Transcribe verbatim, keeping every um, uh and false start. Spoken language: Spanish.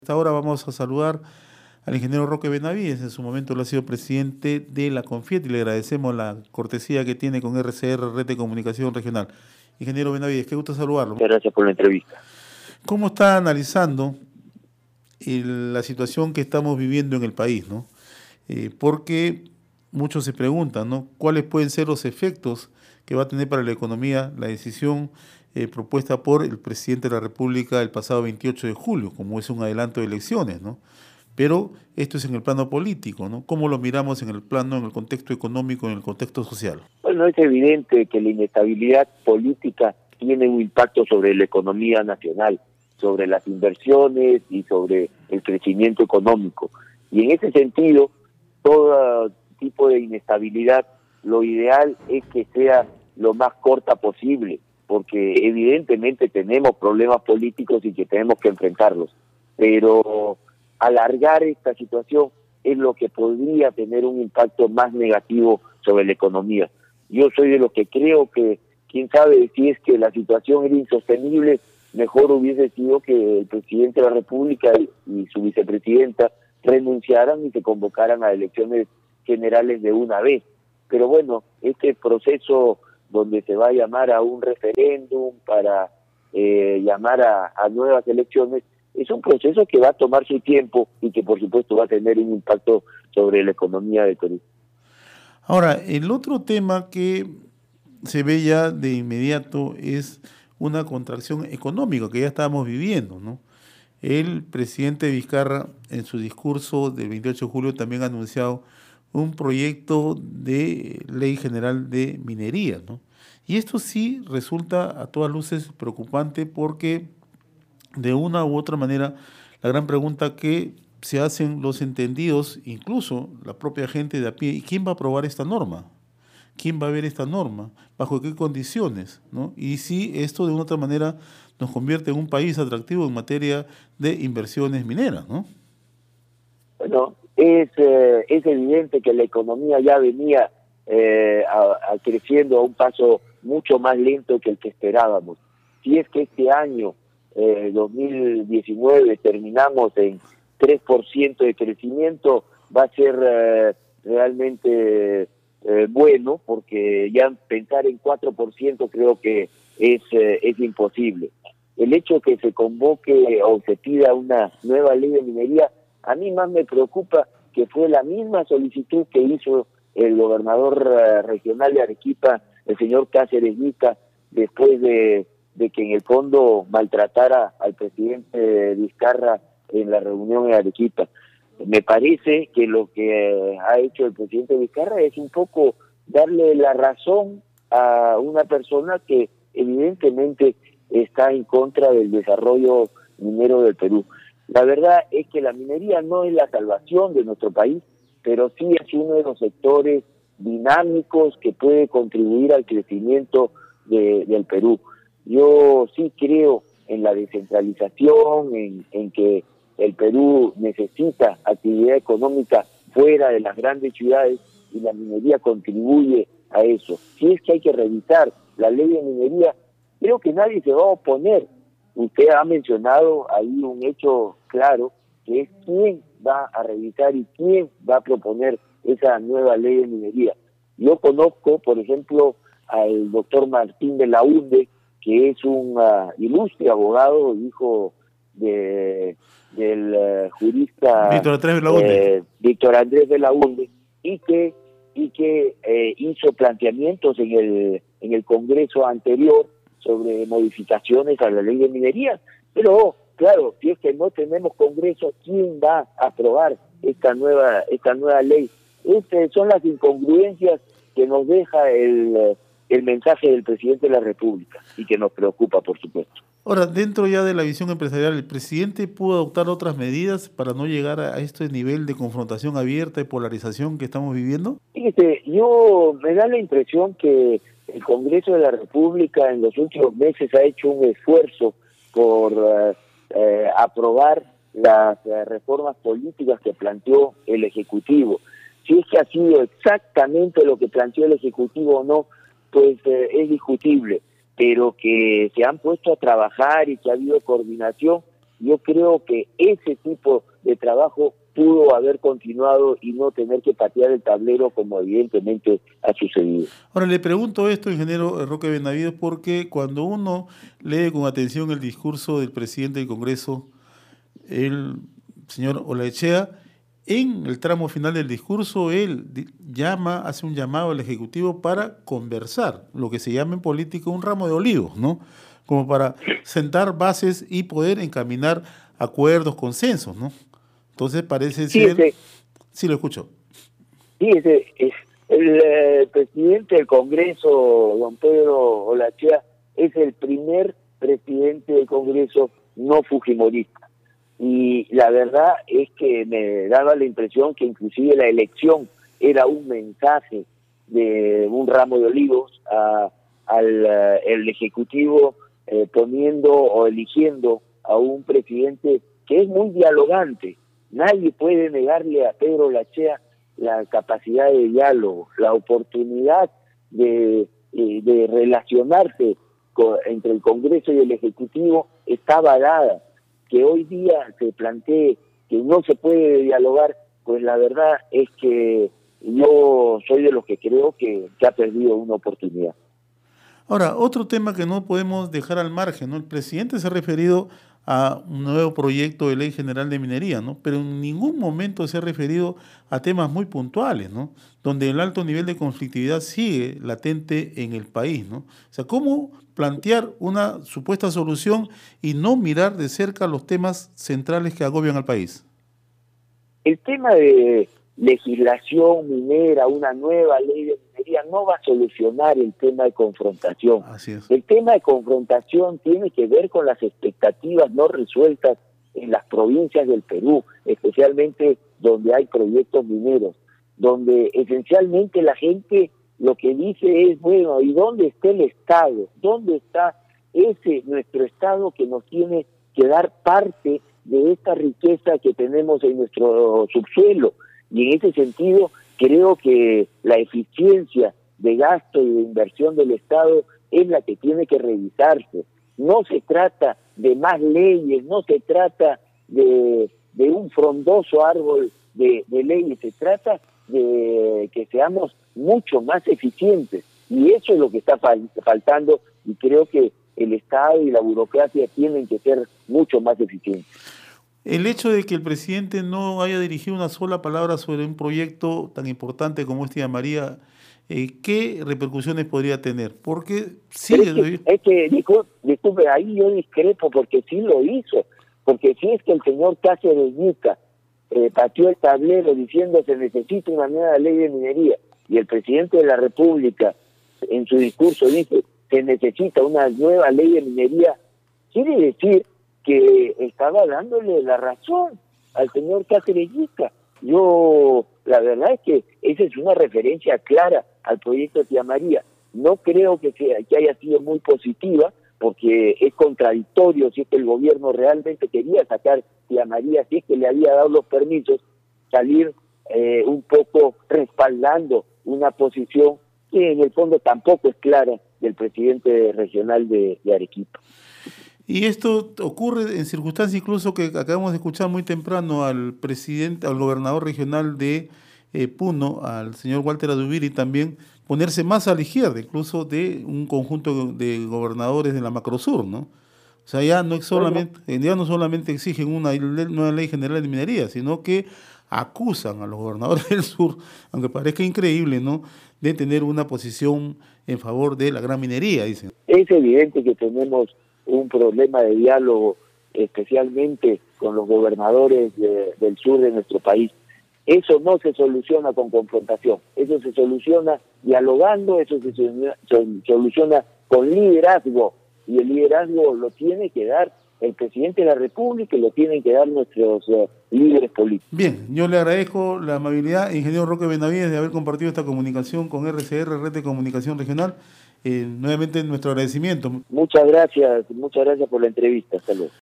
Ahora vamos a saludar al ingeniero Roque Benavides. En su momento lo ha sido presidente de la CONFIET y le agradecemos la cortesía que tiene con R C R, Red de Comunicación Regional. Ingeniero Benavides, qué gusto saludarlo. Muchas gracias por la entrevista. ¿Cómo está analizando el, la situación que estamos viviendo en el país, ¿no? Eh, porque muchos se preguntan, ¿no?, ¿cuáles pueden ser los efectos que va a tener para la economía la decisión eh, propuesta por el presidente de la República el pasado veintiocho de julio, como es un adelanto de elecciones, ¿no? Pero esto es en el plano político, ¿no? ¿Cómo lo miramos en el plano, en el contexto económico, en el contexto social? Bueno, es evidente que la inestabilidad política tiene un impacto sobre la economía nacional, sobre las inversiones y sobre el crecimiento económico. Y en ese sentido, todo tipo de inestabilidad, lo ideal es que sea lo más corta posible, porque evidentemente tenemos problemas políticos y que tenemos que enfrentarlos. Pero alargar esta situación es lo que podría tener un impacto más negativo sobre la economía. Yo soy de los que creo que, quién sabe, si es que la situación era insostenible, mejor hubiese sido que el presidente de la República y su vicepresidenta renunciaran y se convocaran a elecciones generales de una vez. Pero bueno, este proceso donde se va a llamar a un referéndum para eh, llamar a, a nuevas elecciones, es un proceso que va a tomar su tiempo y que por supuesto va a tener un impacto sobre la economía del Perú. Ahora, el otro tema que se ve ya de inmediato es una contracción económica que ya estábamos viviendo, ¿no? El presidente Vizcarra, en su discurso del veintiocho de julio, también ha anunciado un proyecto de ley general de minería, ¿no? Y esto sí resulta a todas luces preocupante porque de una u otra manera la gran pregunta que se hacen los entendidos, incluso la propia gente de a pie, ¿quién va a aprobar esta norma? ¿Quién va a ver esta norma? ¿Bajo qué condiciones? ¿No? Y si esto de una otra manera nos convierte en un país atractivo en materia de inversiones mineras, ¿no? Bueno, es, eh, es evidente que la economía ya venía eh, a, a creciendo a un paso mucho más lento que el que esperábamos. Si es que este año, eh, dos mil diecinueve, terminamos en tres por ciento de crecimiento, va a ser eh, realmente eh, bueno, porque ya pensar en cuatro por ciento creo que es, eh, es imposible. El hecho que se convoque o se pida una nueva ley de minería, a mí más me preocupa que fue la misma solicitud que hizo el gobernador uh, regional de Arequipa, el señor Cáceres Llica, después de, de que en el fondo maltratara al presidente Vizcarra en la reunión en Arequipa. Me parece que lo que ha hecho el presidente Vizcarra es un poco darle la razón a una persona que evidentemente está en contra del desarrollo minero del Perú. La verdad es que la minería no es la salvación de nuestro país, pero sí es uno de los sectores dinámicos que puede contribuir al crecimiento de, del Perú. Yo sí creo en la descentralización, en, en que el Perú necesita actividad económica fuera de las grandes ciudades y la minería contribuye a eso. Si es que hay que revisar la ley de minería, creo que nadie se va a oponer. Usted ha mencionado ahí un hecho claro, que es quién va a revisar y quién va a proponer esa nueva ley de minería. Yo conozco, por ejemplo, al doctor Martín Belaúnde, que es un uh, ilustre abogado, hijo de, del uh, jurista Víctor Andrés Belaúnde. Eh, Víctor Andrés Belaúnde, y que, y que eh, hizo planteamientos en el, en el Congreso anterior sobre modificaciones a la ley de minería, pero claro, si es que no tenemos Congreso, ¿quién va a aprobar esta nueva esta nueva ley? Estas son las incongruencias que nos deja el, el mensaje del presidente de la República y que nos preocupa, por supuesto. Ahora, dentro ya de la visión empresarial, ¿el presidente pudo adoptar otras medidas para no llegar a este nivel de confrontación abierta y polarización que estamos viviendo? Fíjate, yo me da la impresión que el Congreso de la República en los últimos meses ha hecho un esfuerzo por uh, eh, aprobar las uh, reformas políticas que planteó el Ejecutivo. Si es que ha sido exactamente lo que planteó el Ejecutivo o no, pues eh, es discutible, pero que se han puesto a trabajar y que ha habido coordinación, yo creo que ese tipo de trabajo pudo haber continuado y no tener que patear el tablero como evidentemente ha sucedido. Ahora le pregunto esto, ingeniero Roque Benavides, porque cuando uno lee con atención el discurso del presidente del Congreso, el señor Olaechea, en el tramo final del discurso él llama, hace un llamado al Ejecutivo para conversar, lo que se llama en política un ramo de olivos, ¿no? Como para sentar bases y poder encaminar acuerdos, consensos, ¿no? Entonces parece sí, ser... Ese, sí, lo escucho. Sí, ese, es, el eh, presidente del Congreso, don Pedro Olaechea, es el primer presidente del Congreso no fujimorista. Y la verdad es que me daba la impresión que inclusive la elección era un mensaje de un ramo de olivos a, al el Ejecutivo eh, poniendo o eligiendo a un presidente que es muy dialogante. Nadie puede negarle a Pedro Olaechea la capacidad de diálogo, la oportunidad de, de relacionarse con, entre el Congreso y el Ejecutivo estaba dada. Que hoy día se plantee que no se puede dialogar, pues la verdad es que yo soy de los que creo que, que ha perdido una oportunidad. Ahora, otro tema que no podemos dejar al margen, ¿no? El presidente se ha referido a un nuevo proyecto de ley general de minería, ¿no? Pero en ningún momento se ha referido a temas muy puntuales, ¿no? Donde el alto nivel de conflictividad sigue latente en el país, ¿no? O sea, ¿cómo plantear una supuesta solución y no mirar de cerca los temas centrales que agobian al país? El tema de legislación minera, una nueva ley de minería, no va a solucionar el tema de confrontación. Así es. El tema de confrontación tiene que ver con las expectativas no resueltas en las provincias del Perú, especialmente donde hay proyectos mineros, donde esencialmente la gente lo que dice es, bueno, ¿y dónde está el Estado? ¿Dónde está ese nuestro Estado que nos tiene que dar parte de esta riqueza que tenemos en nuestro subsuelo? Y en ese sentido, creo que la eficiencia de gasto y de inversión del Estado es la que tiene que revisarse. No se trata de más leyes, no se trata de, de un frondoso árbol de, de leyes, se trata de que seamos mucho más eficientes. Y eso es lo que está fal- faltando y creo que el Estado y la burocracia tienen que ser mucho más eficientes. El hecho de que el presidente no haya dirigido una sola palabra sobre un proyecto tan importante como este de María, eh, ¿qué repercusiones podría tener? Porque sigue... Es que, es que disculpe, disculpe, ahí yo discrepo porque sí lo hizo, porque si es que el señor Cáceres Yuca eh, pateó el tablero diciendo se necesita una nueva ley de minería y el presidente de la República en su discurso dice se necesita una nueva ley de minería, quiere decir que estaba dándole la razón al señor Cáceres Yuca. Yo, la verdad es que esa es una referencia clara al proyecto Tía María. No creo que, sea, que haya sido muy positiva, porque es contradictorio si es que el gobierno realmente quería sacar Tía María, si es que le había dado los permisos, salir eh, un poco respaldando una posición que en el fondo tampoco es clara del presidente regional de, de Arequipa. Y esto ocurre en circunstancias incluso que acabamos de escuchar muy temprano al presidente, al gobernador regional de eh, Puno, al señor Walter Adubiri, también ponerse más a la izquierda, incluso de un conjunto de gobernadores de la Macrosur, ¿no? O sea, ya no, es solamente, ya no solamente exigen una nueva ley general de minería, sino que acusan a los gobernadores del sur, aunque parezca increíble, ¿no?, de tener una posición en favor de la gran minería, dicen. Es evidente que tenemos un problema de diálogo, especialmente con los gobernadores de, del sur de nuestro país. Eso no se soluciona con confrontación, eso se soluciona dialogando, eso se soluciona con liderazgo, y el liderazgo lo tiene que dar el presidente de la República y lo tienen que dar nuestros uh, líderes políticos. Bien, yo le agradezco la amabilidad, ingeniero Roque Benavides, de haber compartido esta comunicación con R C R, Red de Comunicación Regional. Eh, nuevamente nuestro agradecimiento. Muchas gracias, muchas gracias por la entrevista. Hasta luego.